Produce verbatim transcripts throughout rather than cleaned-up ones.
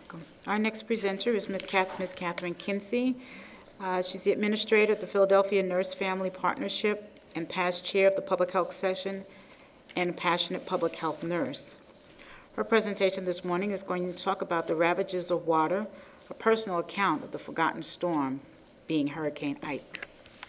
welcome. Our next presenter is Miz Kath, Miz Catherine Kinsey. Uh, she's the administrator at the Philadelphia Nurse Family Partnership and past chair of the public health session and a passionate public health nurse. Her presentation this morning is going to talk about the ravages of water, a personal account of the forgotten storm being Hurricane Ike.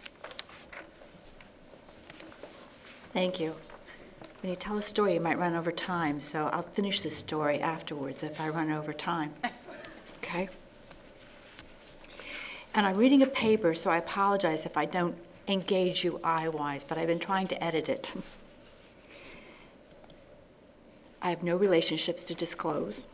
Thank you. When you tell a story, you might run over time, so I'll finish the story afterwards if I run over time. Okay? And I'm reading a paper, so I apologize if I don't engage you eye-wise, but I've been trying to edit it. I have no relationships to disclose.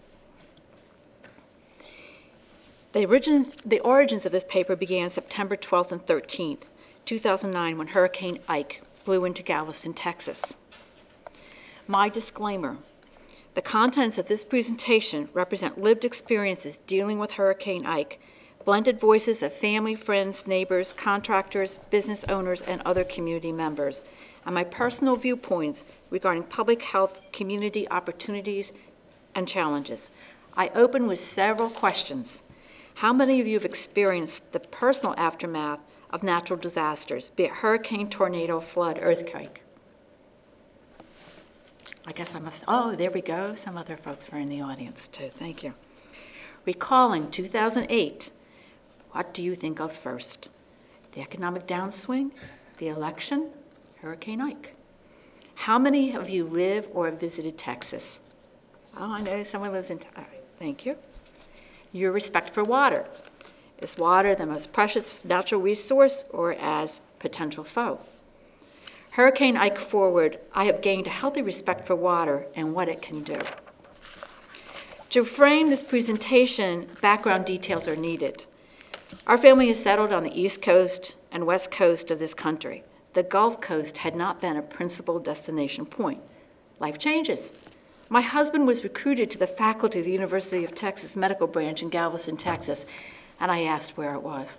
The origins, the origins of this paper began September twelfth and thirteenth, two thousand nine, when Hurricane Ike blew into Galveston, Texas. My disclaimer: the contents of this presentation represent lived experiences dealing with Hurricane Ike, blended voices of family, friends, neighbors, contractors, business owners, and other community members, and my personal viewpoints regarding public health, community opportunities, and challenges. I open with several questions. How many of you have experienced the personal aftermath of natural disasters, be it hurricane, tornado, flood, earthquake? I guess I must, oh, there we go. Some other folks were in the audience too. Thank you. Recalling two thousand eight, what do you think of first? The economic downswing, the election, Hurricane Ike? How many of you live or have visited Texas? Oh, I know someone lives in, all right, thank you. Your respect for water. Is water the most precious natural resource or as potential foe? Hurricane Ike forward, I have gained a healthy respect for water and what it can do. To frame this presentation, background details are needed. Our family is settled on the East Coast and West Coast of this country. The Gulf Coast had not been a principal destination point. Life changes. My husband was recruited to the faculty of the University of Texas Medical Branch in Galveston, Texas, and I asked where it was.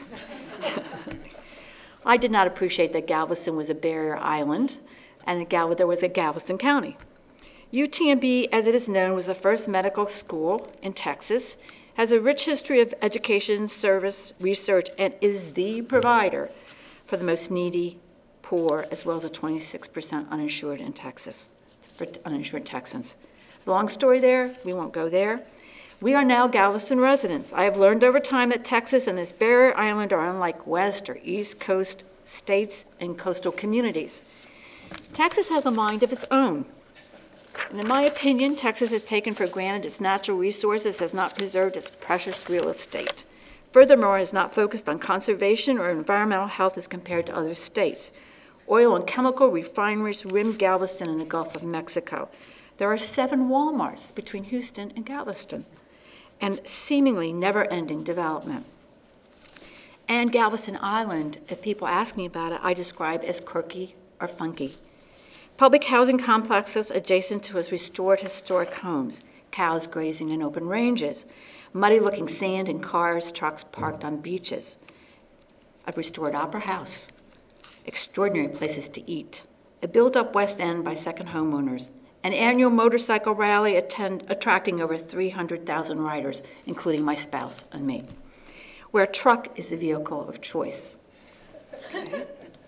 I did not appreciate that Galveston was a barrier island, and Gal- there was a Galveston County. U T M B, as it is known, was the first medical school in Texas, has a rich history of education, service, research, and is the provider for the most needy, poor, as well as the twenty-six percent uninsured in Texas, for uninsured Texans. Long story there, we won't go there. We are now Galveston residents. I have learned over time that Texas and this barrier island are unlike West or East Coast states and coastal communities. Texas has a mind of its own. And in my opinion, Texas has taken for granted its natural resources, has not preserved its precious real estate. Furthermore, has not focused on conservation or environmental health as compared to other states. Oil and chemical refineries rim Galveston and the Gulf of Mexico. There are seven Walmarts between Houston and Galveston, and seemingly never-ending development. And Galveston Island, if people ask me about it, I describe as quirky or funky. Public housing complexes adjacent to its restored historic homes, cows grazing in open ranges, muddy-looking sand and cars, trucks parked on beaches, a restored opera house, extraordinary places to eat, a built-up West End by second homeowners, an annual motorcycle rally attend, attracting over three hundred thousand riders, including my spouse and me, where a truck is the vehicle of choice. Okay.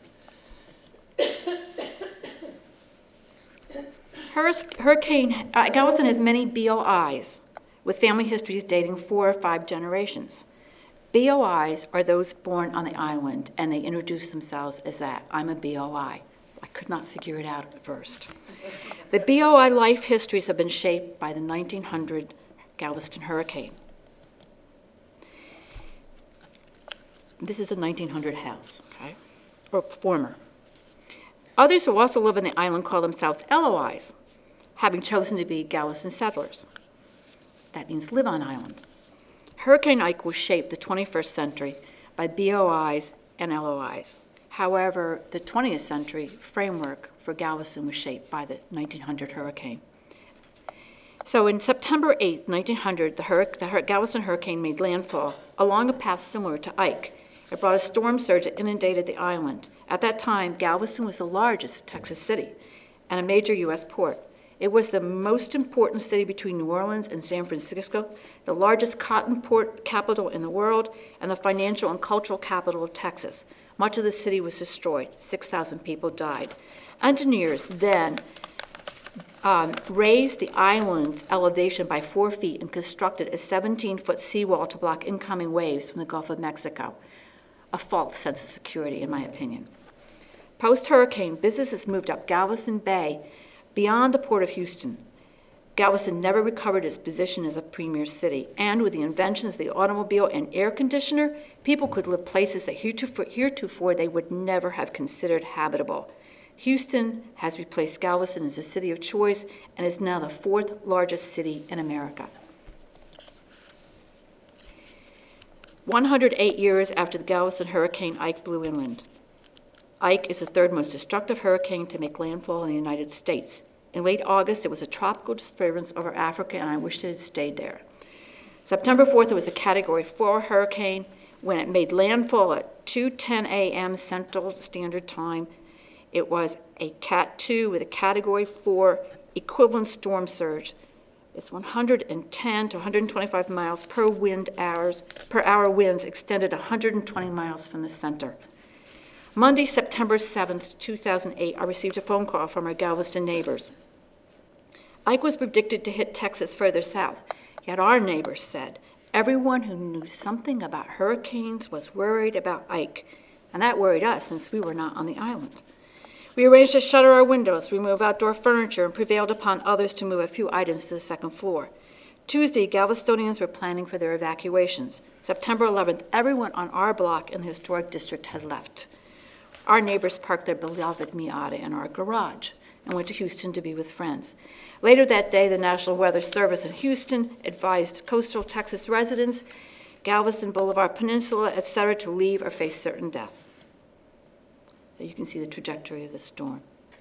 Hurricane, uh, Galveston has many B O Is, with family histories dating four or five generations. B O Is are those born on the island, and they introduce themselves as that. I'm a B O I. I could not figure it out at first. The B O I life histories have been shaped by the nineteen hundred Galveston hurricane. This is a nineteen hundred house, okay, or former. Others who also live on the island call themselves L O Is, having chosen to be Galveston settlers. That means live on island. Hurricane Ike will shape the twenty-first century by B O Is and L O Is. However, the twentieth century framework for Galveston was shaped by the nineteen hundred hurricane. So in September eighth, nineteen hundred, the, hur- the hur- Galveston hurricane made landfall along a path similar to Ike. It brought a storm surge that inundated the island. At that time, Galveston was the largest Texas city and a major U S port. It was the most important city between New Orleans and San Francisco, the largest cotton port capital in the world, and the financial and cultural capital of Texas. Much of the city was destroyed. six thousand people died. Engineers then um, raised the island's elevation by four feet and constructed a seventeen-foot seawall to block incoming waves from the Gulf of Mexico. A false sense of security, in my opinion. Post-hurricane, businesses moved up Galveston Bay beyond the port of Houston. Galveston never recovered its position as a premier city, and with the inventions of the automobile and air conditioner, people could live places that heretofore, heretofore they would never have considered habitable. Houston has replaced Galveston as a city of choice and is now the fourth largest city in America. one hundred eight years after the Galveston hurricane, Ike blew inland. Ike is the third most destructive hurricane to make landfall in the United States. In late August, it was a tropical disturbance over Africa, and I wish it had stayed there. September fourth, it was a Category four hurricane. When it made landfall at two ten a m Central Standard Time, it was a Cat two with a Category four equivalent storm surge. Its one hundred ten to one hundred twenty-five miles per wind hours per hour winds extended one hundred twenty miles from the center. Monday, September seventh, two thousand eight, I received a phone call from our Galveston neighbors. Ike was predicted to hit Texas further south, yet our neighbors said everyone who knew something about hurricanes was worried about Ike, and that worried us since we were not on the island. We arranged to shutter our windows, remove outdoor furniture, and prevailed upon others to move a few items to the second floor. Tuesday, Galvestonians were planning for their evacuations. September eleventh, everyone on our block in the historic district had left. Our neighbors parked their beloved Miata in our garage and went to Houston to be with friends. Later that day, the National Weather Service in Houston advised coastal Texas residents, Galveston, Boulevard Peninsula, et cetera, to leave or face certain death. So you can see the trajectory of the storm.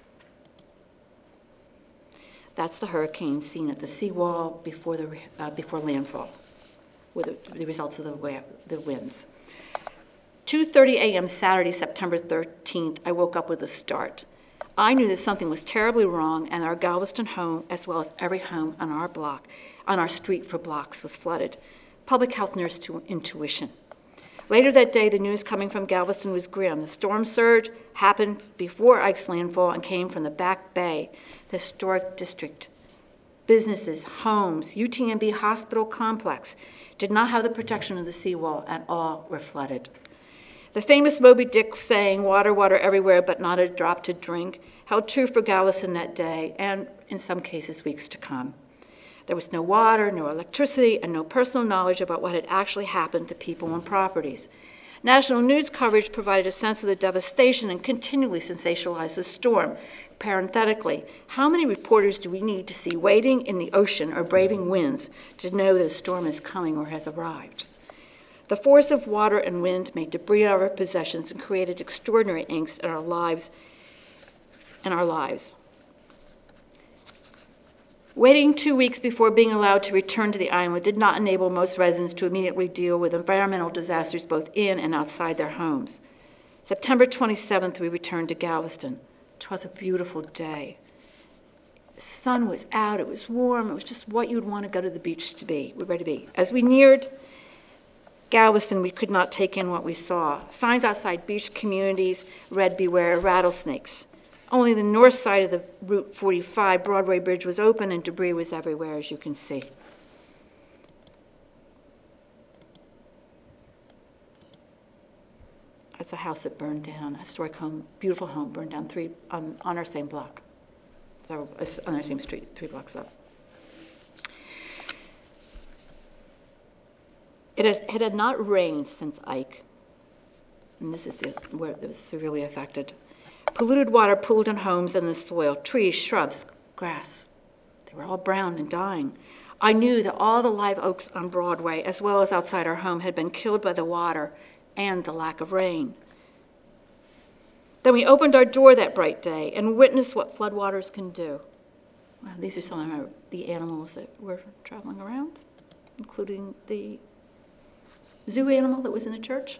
That's the hurricane seen at the seawall before, the, uh, before landfall, with the, the results of the, the winds. two thirty a m Saturday, September thirteenth, I woke up with a start. I knew that something was terribly wrong, and our Galveston home, as well as every home on our block, on our street for blocks, was flooded. Public health nurse to intuition. Later that day, the news coming from Galveston was grim. The storm surge happened before Ike's landfall and came from the Back Bay, the historic district. Businesses, homes, U T M B hospital complex did not have the protection of the seawall, and all were flooded. The famous Moby Dick saying, water, water everywhere, but not a drop to drink, held true for Galveston that day, and in some cases, weeks to come. There was no water, no electricity, and no personal knowledge about what had actually happened to people and properties. National news coverage provided a sense of the devastation and continually sensationalized the storm. Parenthetically, how many reporters do we need to see wading in the ocean or braving winds to know that a storm is coming or has arrived? The force of water and wind made debris out of our possessions and created extraordinary angst in our lives. In our lives. Waiting two weeks before being allowed to return to the island did not enable most residents to immediately deal with environmental disasters both in and outside their homes. September twenty-seventh, we returned to Galveston. It was a beautiful day. The sun was out, it was warm, it was just what you'd want to go to the beach to be, we're ready to be. As we neared Galveston, we could not take in what we saw. Signs outside beach communities read, beware rattlesnakes. Only the north side of the Route forty-five Broadway Bridge was open and debris was everywhere, as you can see. That's a house that burned down, a historic home, beautiful home, burned down three on, on our same block. So, on our same street, three blocks up. It, has, it had not rained since Ike, and this is the, where it was severely affected. Polluted water pooled in homes and the soil, trees, shrubs, grass. They were all brown and dying. I knew that all the live oaks on Broadway, as well as outside our home, had been killed by the water and the lack of rain. Then we opened our door that bright day and witnessed what floodwaters can do. Well, these are some of the animals that were traveling around, including the zoo animal that was in the church.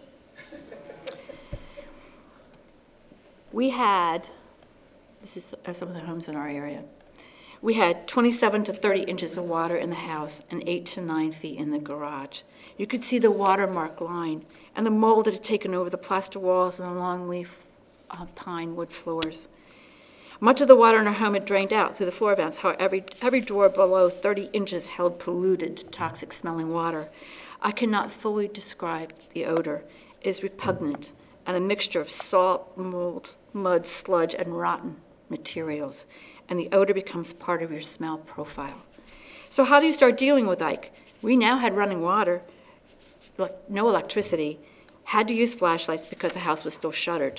We had, this is some of the homes in our area, We had twenty-seven to thirty inches of water in the house and eight to nine feet in the garage. You could see the watermark line and the mold that had taken over the plaster walls and the longleaf uh, pine wood floors. Much of the water in our home had drained out through the floor vents. However, every, every drawer below thirty inches held polluted, toxic-smelling water. I cannot fully describe the odor. It is repugnant and a mixture of salt, mold, mud, sludge, and rotten materials. And the odor becomes part of your smell profile. So how do you start dealing with Ike? We now had running water, no electricity, had to use flashlights because the house was still shuttered.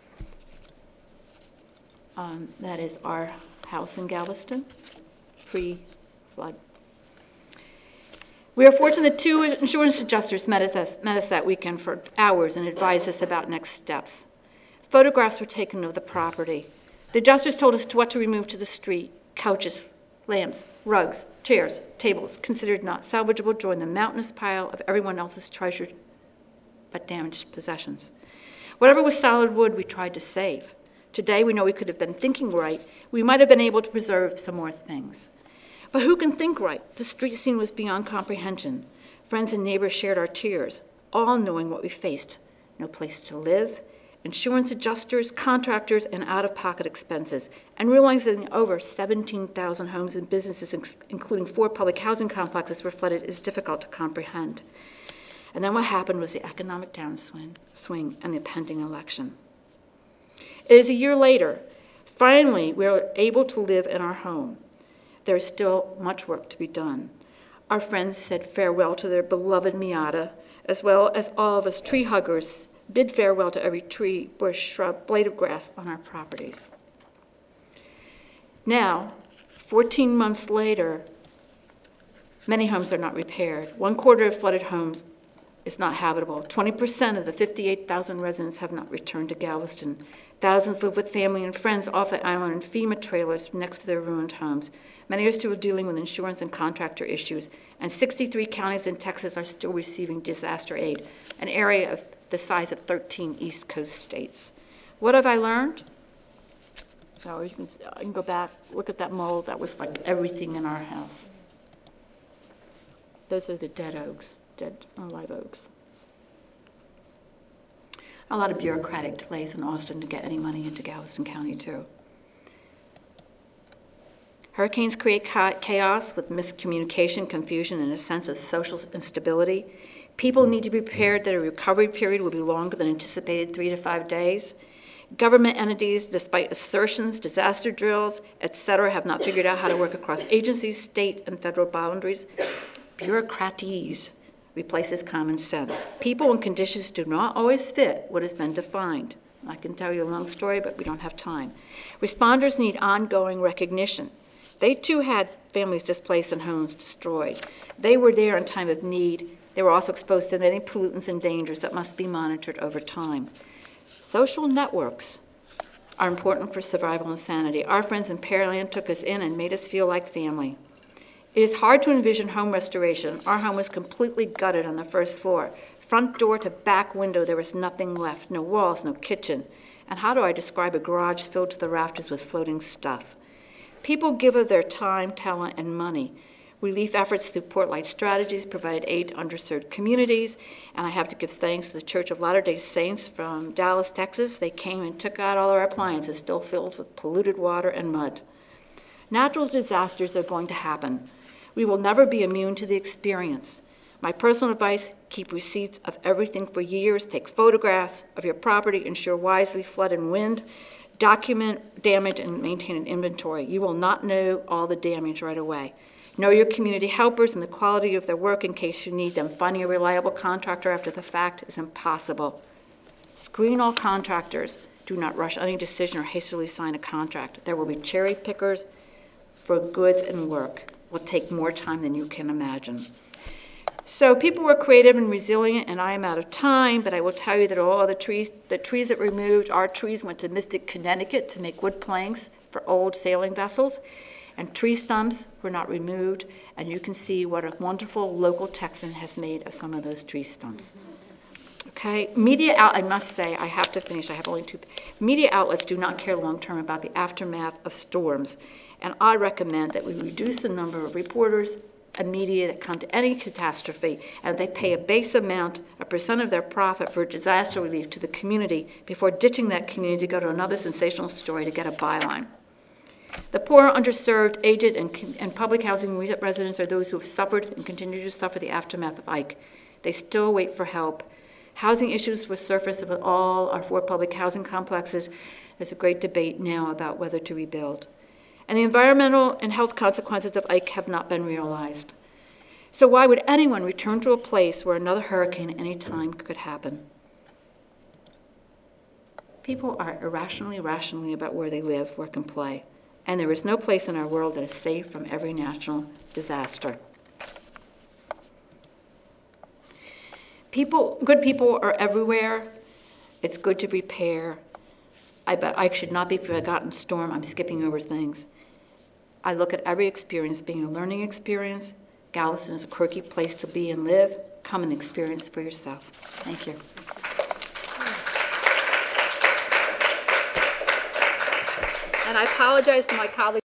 Um, that is our house in Galveston, pre-flood. We are fortunate that two insurance adjusters met us, met us that weekend for hours and advised us about next steps. Photographs were taken of the property. The adjusters told us what to remove to the street: couches, lamps, rugs, chairs, tables, considered not salvageable, join the mountainous pile of everyone else's treasured but damaged possessions. Whatever was solid wood, we tried to save. Today, we know we could have been thinking right. We might have been able to preserve some more things. But who can think right? The street scene was beyond comprehension. Friends and neighbors shared our tears, all knowing what we faced: no place to live, insurance adjusters, contractors, and out-of-pocket expenses, and realizing that over seventeen thousand homes and businesses, including four public housing complexes, were flooded is difficult to comprehend. And then what happened was the economic downswing swing and the pending election. It is a year later. Finally, we are able to live in our home. There is still much work to be done. Our friends said farewell to their beloved Miata, as well as all of us tree huggers bid farewell to every tree, bush, shrub, blade of grass on our properties. Now, fourteen months later, many homes are not repaired. One quarter of flooded homes is not habitable. twenty percent of the fifty-eight thousand residents have not returned to Galveston. Thousands live with family and friends off the island in FEMA trailers next to their ruined homes. Many are still dealing with insurance and contractor issues, and sixty-three counties in Texas are still receiving disaster aid, an area of the size of thirteen East Coast states. What have I learned? Oh, you can, I can go back, look at that mold. That was like everything in our house. Those are the dead oaks, dead or live oaks. A lot of bureaucratic delays in Austin to get any money into Galveston County, too. Hurricanes create chaos with miscommunication, confusion, and a sense of social instability. People need to be prepared that a recovery period will be longer than anticipated, three to five days. Government entities, despite assertions, disaster drills, et cetera, have not figured out how to work across agencies, state, and federal boundaries. Bureaucratese replaces common sense. People and conditions do not always fit what has been defined. I can tell you a long story, but we don't have time. Responders need ongoing recognition. They too had families displaced and homes destroyed. They were there in time of need. They were also exposed to many pollutants and dangers that must be monitored over time. Social networks are important for survival and sanity. Our friends in Pearland took us in and made us feel like family. It is hard to envision home restoration. Our home was completely gutted on the first floor. Front door to back window, there was nothing left. No walls, no kitchen. And how do I describe a garage filled to the rafters with floating stuff? People give of their time, talent, and money. Relief efforts through Portlight Strategies provided aid to underserved communities. And I have to give thanks to the Church of Latter-day Saints from Dallas, Texas. They came and took out all our appliances, still filled with polluted water and mud. Natural disasters are going to happen. We will never be immune to the experience. My personal advice, keep receipts of everything for years, take photographs of your property, insure wisely, flood and wind, document damage, and maintain an inventory. You will not know all the damage right away. Know your community helpers and the quality of their work in case you need them. Finding a reliable contractor after the fact is impossible. Screen all contractors. Do not rush any decision or hastily sign a contract. There will be cherry pickers for goods and work. Will take more time than you can imagine. So people were creative and resilient, and I am out of time, but I will tell you that all the trees, the trees that removed, our trees went to Mystic, Connecticut to make wood planks for old sailing vessels, and tree stumps were not removed, and you can see what a wonderful local Texan has made of some of those tree stumps. Okay, media out, I must say, I have to finish, I have only two. Media outlets do not care long-term about the aftermath of storms, And I recommend that we reduce the number of reporters and media that come to any catastrophe, and they pay a base amount, a percent of their profit for disaster relief to the community before ditching that community to go to another sensational story to get a byline. The poor, underserved, aged, and, and public housing residents are those who have suffered and continue to suffer the aftermath of Ike. They still wait for help. Housing issues will surface of all our four public housing complexes. There's a great debate now about whether to rebuild. And the environmental and health consequences of Ike have not been realized. So why would anyone return to a place where another hurricane at any time could happen? People are irrationally rationally about where they live, work, and play. And there is no place in our world that is safe from every natural disaster. People, good people are everywhere. It's good to prepare. I bet Ike should not be a forgotten storm. I'm skipping over things. I look at every experience being a learning experience. Galveston is a quirky place to be and live. Come and experience for yourself. Thank you. And I apologize to my colleagues.